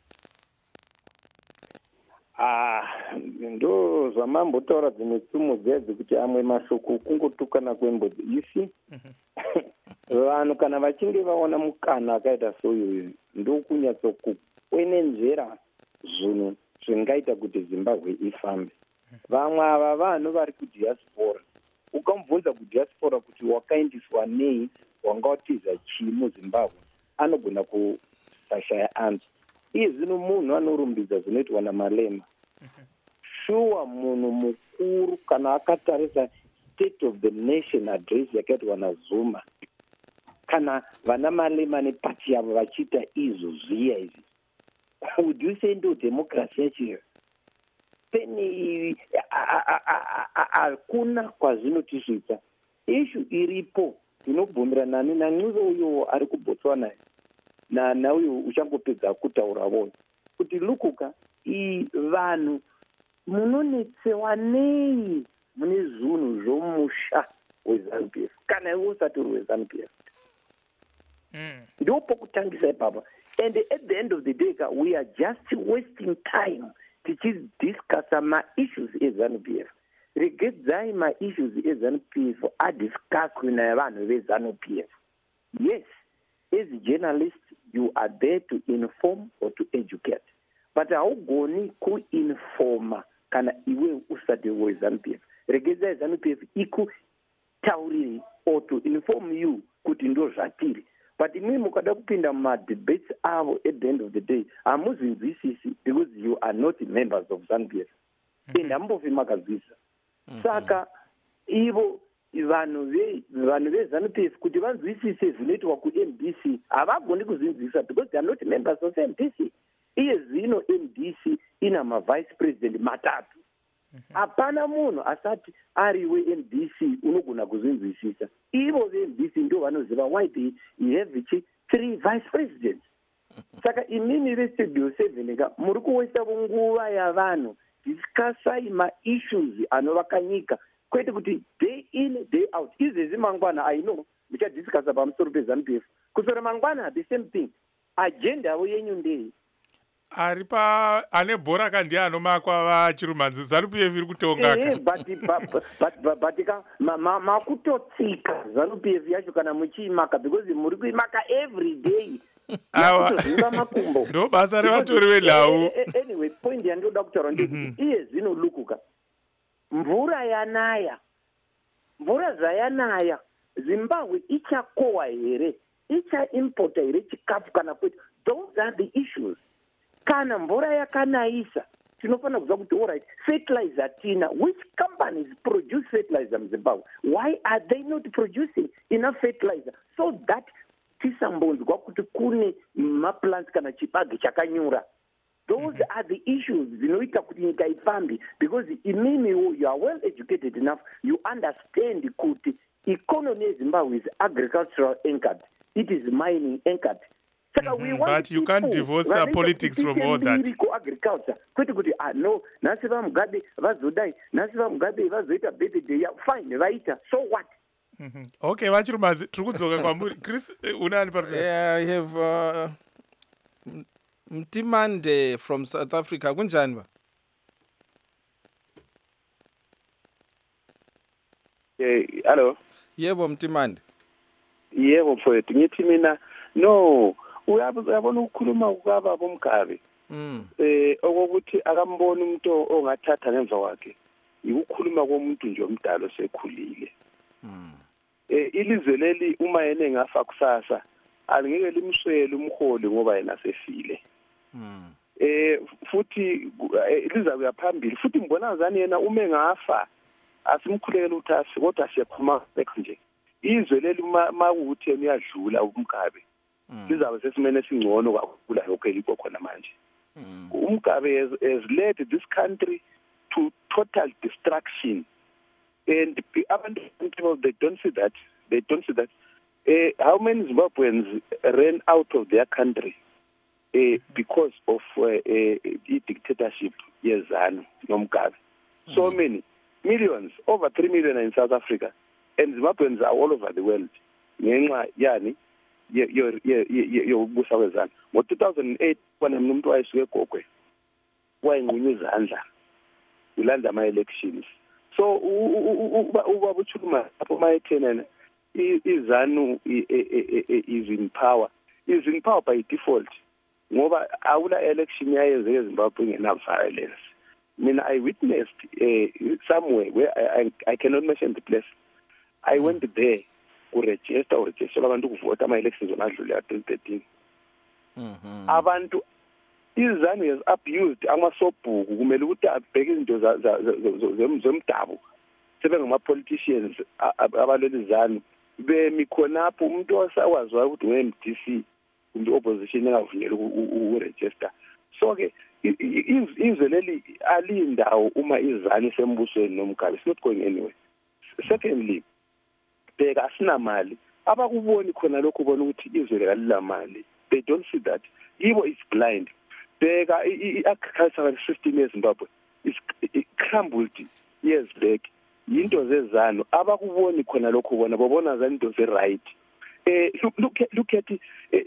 Ndo zvamambotaura dzimwe tsumo dzedzi kuti amwe mashoko kungotukana kwembudzi isi vanhu kana vachinge vaona mukana akaita soyoyo ndokunyatsokukwenenzvera zvinhu zvingaita kuti Zimbabwe ifambe. Vamwe ava vanhu vari kudiaspora, ukamubvunza kudiaspora kuti wakaindiswa nei, wanga watiza chii muZimbabwe, anogona kusashaya anzi. Iye zvino munhu anorumbidza zvinoitwa naMalema. Shuwa munhu mukuru kana akatarisa State of the Nation address yakaitwa naZuma, kana vana Malema nepati yavo vachiita izvo zviya izvi, would you say ndo democracy yacho? Peni hakuna kwazvinotisvitsa. Ishu iripo inobvumirana naNcube uyo ari kuBotswana nauyo uchangopedza kutaura vona kuti lukuka vanhu munonetsewa nei mune zvinhu zvomusha weZANU-PF kana iwe usati uri weZANU-PF. Ndopokutangisa ipapa. And at the end of the day, we are just wasting time to discuss my issues as ZANU-PF. Regarding my issues as ZANU-PF, I discuss with ZANU-PF. Yes, as a journalist, you are there to inform or to educate. But how goni ku informa kana iwe usade with ZANU-PF. Regarding ZANU-PF, iku tauri or to inform you kuti ndo zvatiri. but imwe mukada kupinda mumadebates avo at the end of the day hamuzinzwisisi because you are not members of ZANU-PF and hambofi makazvisa saka ivo vanhu veZANU-PF kuti vanzwisise zvinoitwa kuMDC havagoni kuzinzwisa because they are not members of MDC. Iye zvino MDC ina mavice president matatu. Hapana munhu asati ari weMDC unogona kuzinzwisisa. Ivo veMDC ndio vanoziva why they have 3 vice presidents. Saka imini vestudio 7 muri kuwesta nguva yavanhu discussai ma-issues anovaka nyika kwete kuti day in day out izvezi mangwana I know muchadiscussa pamusoro peZANU-PF kusora mangwana the same thing agenda yavo yenyu ndei ari ane bhora kandi anomakwa vachirumanzi ZANU-PF iri kutongaka but makutotsika ZANU-PF yacho kana muchiimaka because muri kuimaka every day yakutozviva makumbo ndo basa revatori venhau. Anyway point yandoda kutaura ndekuti iye zvinolukuka mvura zvayanaya Zimbabwe ichakohwa here ichaimporta here chikafu kana kwete those are the issues. Kana mvura yakanaisa tinofanira kuziva kuti all right fertilizer tina which companies produce fertilizer muZimbabwe why are they not producing enough fertilizer so that tisambonzwa kuti kune maplants kana chibage chakanyura. Those are the issues dzinoita kuti nyika ifambe because imimiwo you are well educated enough you understand kuti economy yeZimbabwe is agricultural anchored it is mining anchored. But you can't divorce politics from all that. Agriculture kwete kuti no nasi vaMugabe vazodai nasi vaMugabe vazoita birthday fine vaita so what. Okay vachirumanzi tiri kudzoka kwamuri. Chris unani pari? Yeah, I have Mtimande from South Africa. Kunjani ba? Hello. Yebo Mtimande. Yebo mfowethu ngithi mina no uyabona ukukhuluma kwaba bomgabe okokuthi akamboni umuntu ongathatha ngemva kwakhe ukukhuluma komuntu nje omdalo sekhulile. Ilizwe leli uma yena engafa kusasa alingeke limswele umholi ngoba yena sefile. Futhi lizakuya phambili futhi ngibona ngazani yena uma engafa asimkhulekela uthasi kodwa siyaphuma nje izwe leli makuthi uyadlula umgabe lizabe sesimene singcono kakhulu lokho elikho khona manje. Umgabe has led this country to total destruction and people they don't see that how many Zimbabweans ran out of their country because of a dictatorship yezanu nomgabe. So many millions, over 3 million in South Africa, and Zimbabweans are all over the world. Ngenxa yani yokubusa kwezanu. Ngo-2008 kwana umuntu wayesuke eGogwe wayenqunywa izandla ulanda ama-elections. So ubaba uChuluma lapho mayethenena izanu is in power by default ngoba awula election yayenzeke eZimbabwe ngena-violence. I witnessed somewhere where I cannot mention the place. I went there to register abantu ukuvota ama-elections onadlule ka-2013. Abantu izanu has abused amasobhuku kumele ukuthi abheke izinto zemdabu sebengama-politicians abaleli izanu bemi khonapho umuntu osawaziwayo ukuthi we-MDC kumbe opposition engavunyelwa ukuregister. So-ke izwe leli alindawo uma izanu isembusweni nomgabe. It's not going anywhere. Secondly, bheka asinamali abakuboni khona lokho ubona ukuthi izwe likalamali. They don't see that. Yibo is blind. Bheka i-agricultural system yeZimbabwe is crumbled years back. Yinto zezanu abakuboni khona lokho ubona babona zanto ze-right. Look at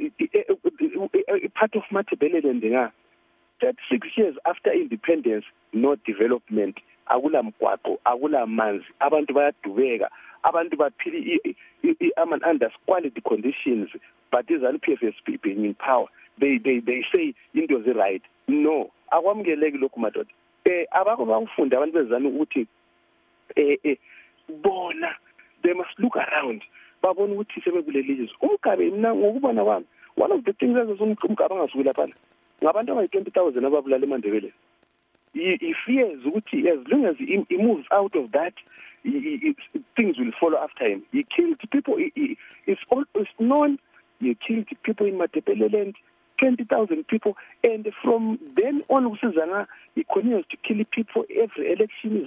part of Matabeleland ndinga 36 years after independence, no development, akula mgwaqo, akula manzi, abantu bayadubeka, abantu baphila under quality conditions, but iZANU-PF has been in power. They say into the right. No, akwamkeleki lokhu madoda. Abakho bakufunda abantu beZANU ukuthi bona they must look around. babona ukuthi sebekuleli lizwe. Umgabe mina ngokubona kwami, one of the things umgabe angasuki laphana ngabantu abayi-20,000 ababulala eMandebeleni. He fears ukuthi as long as he moves out of that, things will follow after him. He killed people. It's known. He killed people in Mandebele, 20,000 people, and from then on, he continues to kill people every election.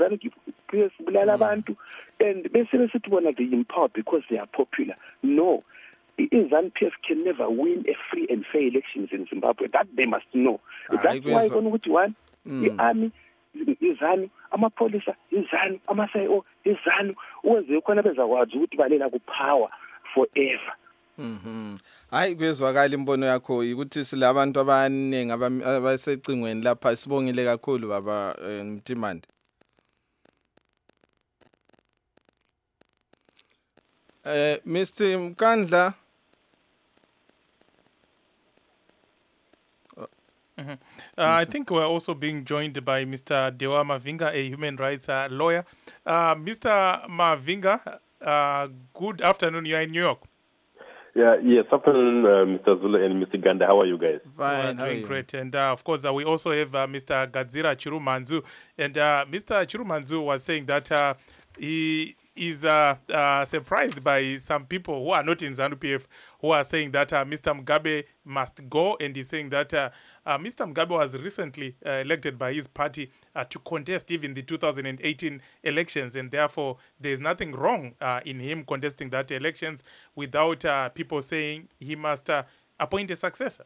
And basically, they empower because they are popular. No. ZANU-PF can never win a free and fair elections in Zimbabwe. That they must know. That's why the army, izanu, amapolisa, izanu, amaSAIO, izanu, uwenze khona bezakwazi ukuthi balela ku power forever. Hayi kwezwakala imbono yakho ukuthi silabantu abaningi abasecingweni lapha. Sibongile kakhulu baba Mtimande. Mr. Mkandla. I think we're also being joined by Mr. Dewa Mavinga, a human rights lawyer. Mr. Mavinga, good afternoon. You are in New York. Yes, afternoon, Mr. Zulu and Mr. Ganda. How are you guys? Fine, we're doing great. And of course, we also have Mr. Gadzira Chirumanzu. And Mr. Chirumanzu was saying that he is surprised by some people who are not in ZANU-PF who are saying that Mr. Mugabe must go, and he's saying that Mr. Mugabe was recently elected by his party to contest even the 2018 elections, and therefore there's nothing wrong in him contesting that elections without people saying he must appoint a successor.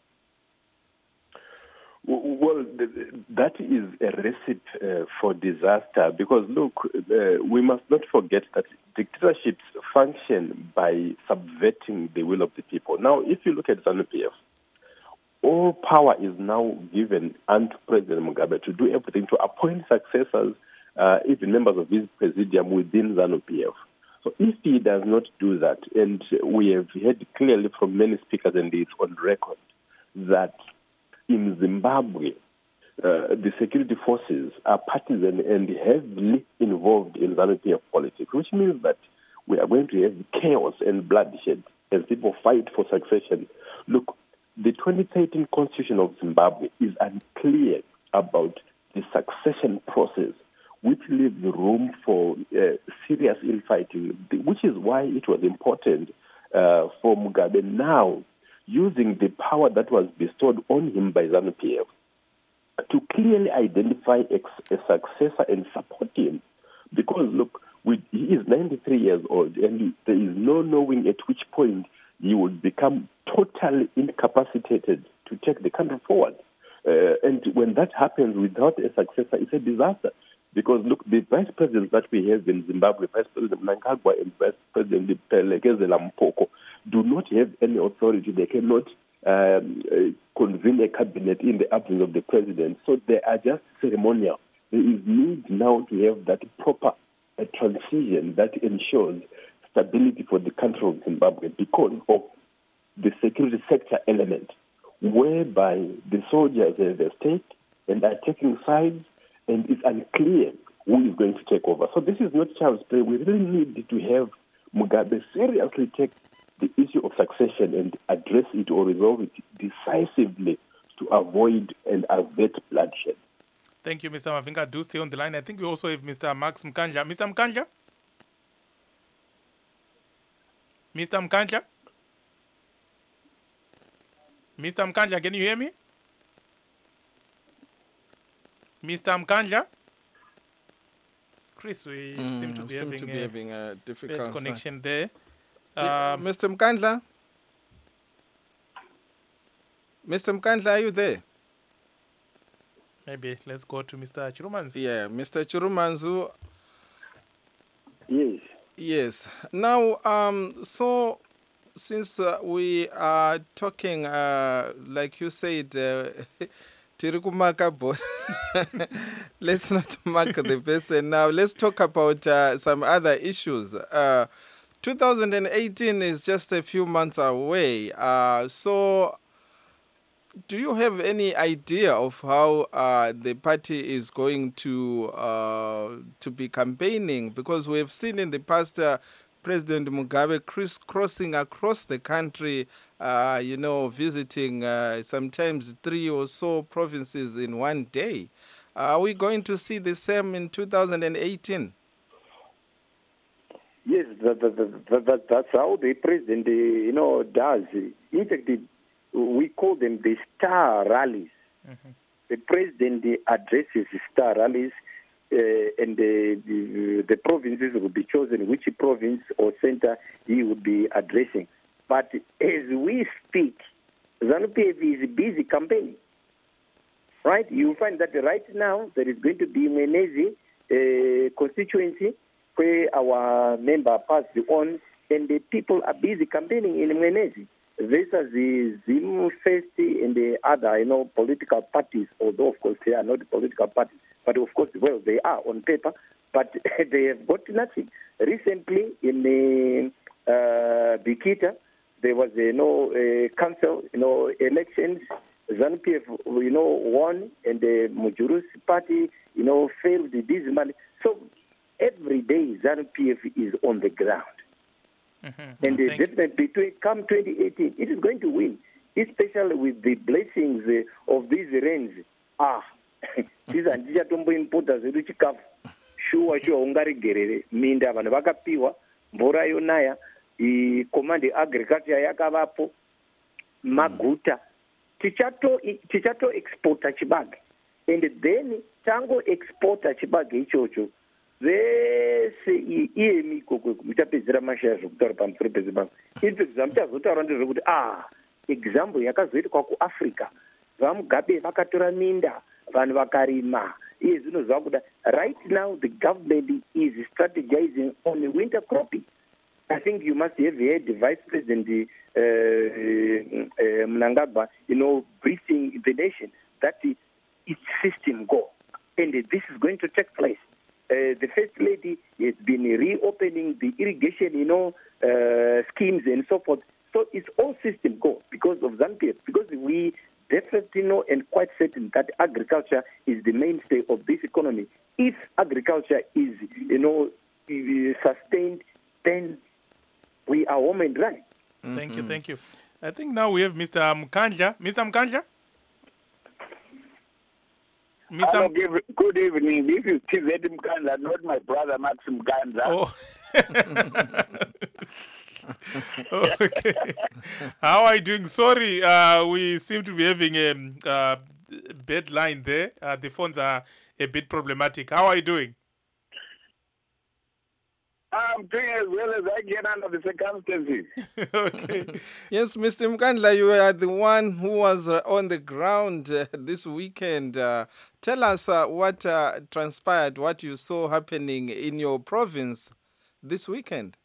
Well, that is a recipe for disaster because, look, we must not forget that dictatorships function by subverting the will of the people. Now, if you look at ZANU-PF, all power is now given unto President Mugabe to do everything to appoint successors, even members of his presidium within ZANU-PF. So if he does not do that, and we have heard clearly from many speakers, and it's on record, that in Zimbabwe, the security forces are partisan and heavily involved in ZANU-PF politics, which means that we are going to have chaos and bloodshed as people fight for succession. Look, the 2013 constitution of Zimbabwe is unclear about the succession process, which leaves room for serious infighting, which is why it was important for Mugabe now, using the power that was bestowed on him by ZANU-PF, to clearly identify a successor and support him. Because, look, he is 93 years old, and there is no knowing at which point he would become totally incapacitated to take the country forward. And when that happens without a successor, it's a disaster. Because, look, the vice presidents that we have in Zimbabwe, Vice President Mnangagwa and Vice President Lekezela Mpoko, do not have any authority. They cannot convene a cabinet in the absence of the president. So they are just ceremonial. There is need now to have that proper transition that ensures stability for the country of Zimbabwe because of the security sector element, whereby the soldiers have a stake and are taking sides, and it's unclear who is going to take over. So this is not child's play. We really need to have Mugabe seriously take the issue of succession and address it or resolve it decisively to avoid and avert bloodshed. Thank you, Mr. Mavinga. Do stay on the line. I think we also have Mr. Max Mkandla. Mr. Mkandla? Mr. Mkandla? Mr. Mkandla, can you hear me? Mr. Mkandla? Chris, we seem to be having a difficult connection there. Mr. Mkandla? Mr. Mkandla, are you there? Maybe let's go to Mr. Chirumanzu. Yeah, Mr. Chirumanzu. Yes. Yes. Now, so since we are talking, like you said, let's not mark the person now. Let's talk about some other issues. 2018 is just a few months away. So do you have any idea of how the party is going to be campaigning? Because we've seen in the past President Mugabe crisscrossing across the country, visiting sometimes 3 or so provinces in one day. Are we going to see the same in 2018? Yes, that's how the president, does. In fact, we call them the star rallies. Mm-hmm. The president addresses star rallies, and the provinces will be chosen which province or center he will be addressing. But as we speak, ZANU-PF is busy campaigning. Right? You find that right now there is going to be Mwenezi constituency where our member passed on, and the people are busy campaigning in Mwenezi. These are the Zim First and the other, political parties, although of course they are not political parties, but of course, well, they are on paper, but they have got nothing. Recently in Bikita, there was a council, elections. ZANU-PF, won, and the Mujuru's party, failed dismally. So every day ZANU-PF is on the ground. Mm-hmm. And definitely, come 2018, it is going to win, especially with the blessings of these rains. These are ndichatombo importa zedu chikafu. Sure, ungarigerere. Minda vanhu vakapiwa, mvura yonaya, command agriculture yakavapo, maguta. Tichato exporta chibage. And then tango exporta chibage ichocho. Vese iemi koko mutapedzera mashaya zvokutaura pamusoro pezimbabwe. Inpedza mutazotaura ndezvokuti example yakazoitwa kuAfrica. VaMugabe vakatora minda, vanhu vakarima. Iye zvinozva kuda right now the government is strategizing on the winter cropping. I think you must have heard the Vice President Mnangagwa, briefing the nation that its system go. And this is going to take place. The First Lady has been reopening the irrigation, schemes and so forth. So it's all system go because of ZANU-PF, because we definitely know and quite certain that agriculture is the mainstay of this economy. If agriculture is, sustained, then we are home and dry. Mm-hmm. Thank you. I think now we have Mr. Mkandla. Mr. Mkandla? Hello, good evening. This is TZ Mkandla, not my brother Max Mkandla. Oh. Okay. How are you doing? Sorry, we seem to be having a bad line there. The phones are a bit problematic. How are you doing? I'm doing as well as I can under the circumstances. Okay. Yes, Mr. Mkandla, you are the one who was on the ground this weekend. Tell us what transpired, what you saw happening in your province this weekend.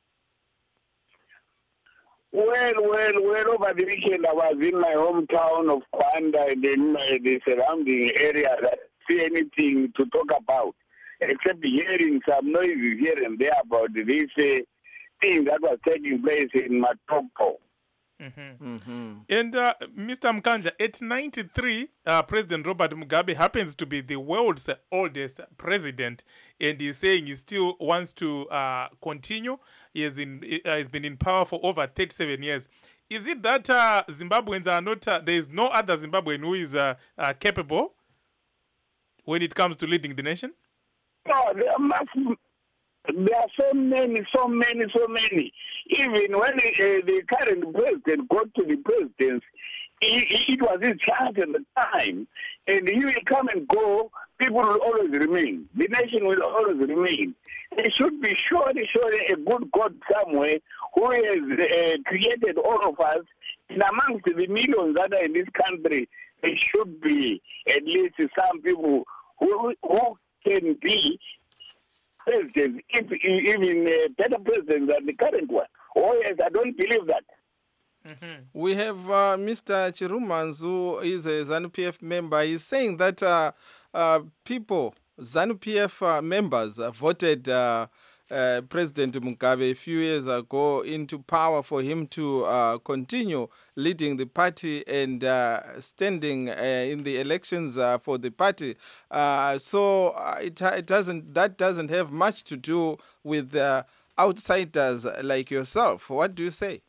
Well, over the weekend I was in my hometown of Kwanda and in the surrounding area. I didn't see anything to talk about, except hearing some noises here and there about this thing that was taking place in Matopo. Mm-hmm. Mm-hmm. And Mr. Mkandla, at 93, President Robert Mugabe happens to be the world's oldest president, and he's saying he still wants to continue. He has been in power for over 37 years. Is it that Zimbabweans are not, there is no other Zimbabwean who is capable when it comes to leading the nation? No, there are so many. Even when the current president got to the presidency, it was his chance at the time. And he will come and go, people will always remain. The nation will always remain. There should be surely a good God somewhere who has created all of us. And amongst the millions that are in this country, there should be at least some people who can be presidents, even better presidents than the current one. Oh yes, I don't believe that. Mm-hmm. We have Mr. Chirumans, who is a ZANU-PF member. He's saying that people, ZANU-PF members, voted President Mugabe a few years ago into power for him to continue leading the party and standing in the elections for the party. So it doesn't have much to do with outsiders like yourself. What do you say?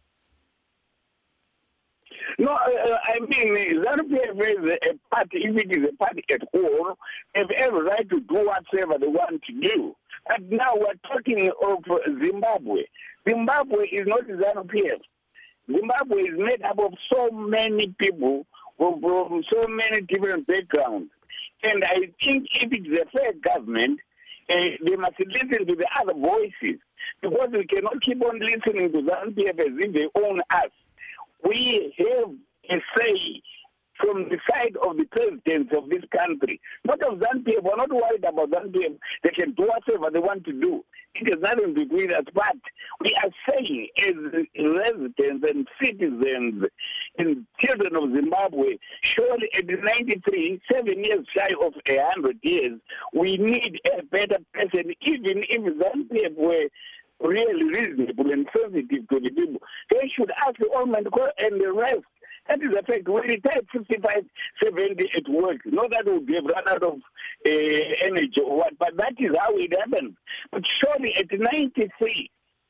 No, I mean, ZANU-PF is a party. If it is a party at all, they have every right to do whatever they want to do. But now we're talking of Zimbabwe. Zimbabwe is not ZANU-PF. Zimbabwe is made up of so many people from so many different backgrounds. And I think if it's a fair government, they must listen to the other voices, because we cannot keep on listening to ZANU-PF as if they own us. We have a say from the side of the presidents of this country, not of ZANU-PF. We're not worried about ZANU-PF. They can do whatever they want to do. It has nothing to do with us. But we are saying, as residents and citizens and children of Zimbabwe, surely at 93, 7 years shy of 100 years, we need a better person, even if ZANU-PF were really reasonable and sensitive to the people. They should ask the Almighty God and the rest. That is the fact. We retired 65, 70 at work. Not that we have run out of energy or what, but that is how it happened. But surely at 93,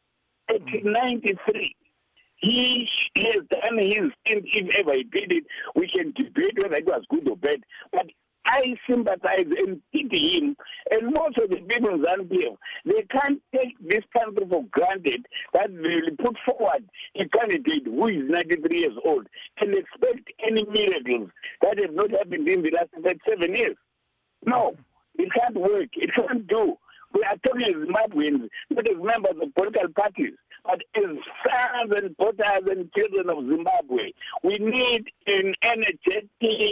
he has done his thing. If ever he did it, we can debate whether it was good or bad. But I sympathize and pity him, and most of the people in ZANU-PF, they can't take this country for granted that they will put forward a candidate who is 93 years old and expect any miracles that have not happened in the last 7 years. No, it can't work. It can't do. We are talking as Zimbabweans, not as members of political parties, but as sons and daughters and children of Zimbabwe. We need an energetic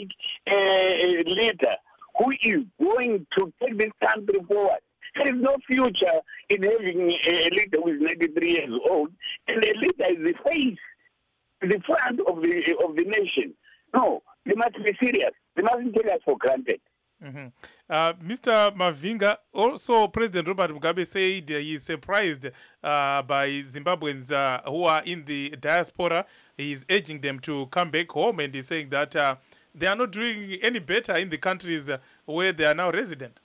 leader who is going to take this country forward. There is no future in having a leader who is 93 years old, and a leader is the face, the front of the nation. No, they must be serious. They mustn't take us for granted. Mr. Mavinga, also President Robert Mugabe said he is surprised by Zimbabweans who are in the diaspora. He is urging them to come back home, and he's saying that they are not doing any better in the countries where they are now resident.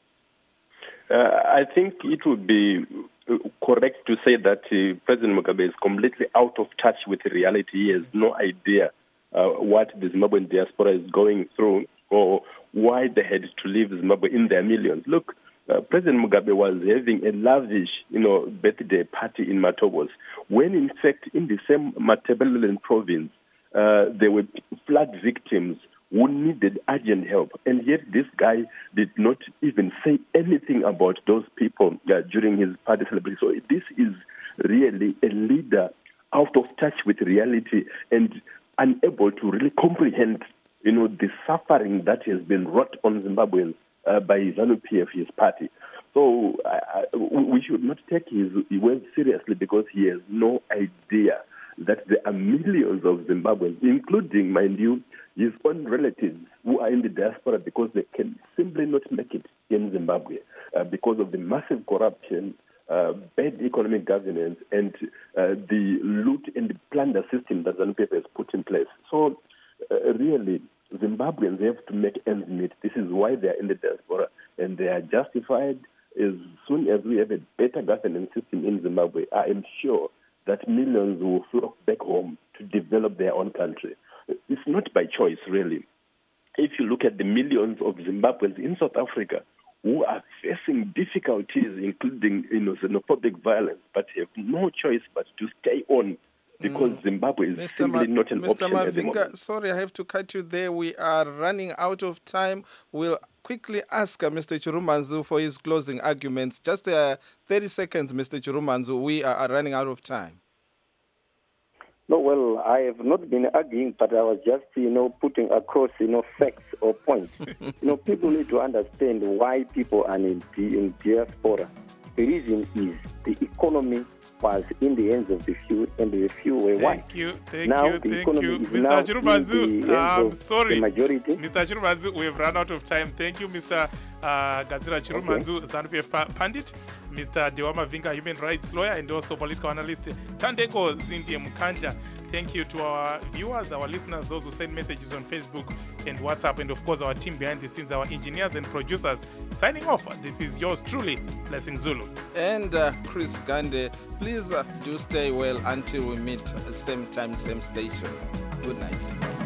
I think it would be correct to say that President Mugabe is completely out of touch with reality. He has no idea what the Zimbabwean diaspora is going through, or why they had to leave Zimbabwe in their millions. Look, President Mugabe was having a lavish, birthday party in Matobos, when in fact in the same Matabeleland province, there were flood victims who needed urgent help. And yet this guy did not even say anything about those people during his party celebration. So this is really a leader out of touch with reality and unable to really comprehend the suffering that has been wrought on Zimbabweans by ZANU-PF, his party. So we should not take his words seriously, because he has no idea that there are millions of Zimbabweans, including, mind you, his own relatives who are in the diaspora, because they can simply not make it in Zimbabwe because of the massive corruption, bad economic governance, and the loot and the plunder system that ZANU-PF has put in place. So really, Zimbabweans have to make ends meet. This is why they are in the diaspora, and they are justified. As soon as we have a better governance system in Zimbabwe, I am sure that millions will flock back home to develop their own country. It's not by choice, really. If you look at the millions of Zimbabweans in South Africa who are facing difficulties, including xenophobic violence, but have no choice but to stay on, because Zimbabwe is simply not an option at the moment. Sorry, I have to cut you there. We are running out of time. We'll quickly ask Mr. Chirumanzu for his closing arguments. Just 30 seconds, Mr. Chirumanzu. We are running out of time. No, well, I have not been arguing, but I was just, putting across, facts or points. People need to understand why people are in diaspora. The reason is the economy was in the hands of the few, and the few were white. Thank you. Mr. Chirumanzu, I'm sorry. The majority. Mr. Chirumanzu, we have run out of time. Thank you, Mr. Gadzira Chirumanzu, ZANU-PF Pandit, Mr. Dewama Vinga, human rights lawyer, and also political analyst Thandeko Zindie Mukandla. Thank you to our viewers, our listeners, those who send messages on Facebook and WhatsApp, and of course our team behind the scenes, our engineers and producers. Signing off, this is yours truly, Blessing Zulu. And Chris Gande, please do stay well until we meet same time, same station. Good night.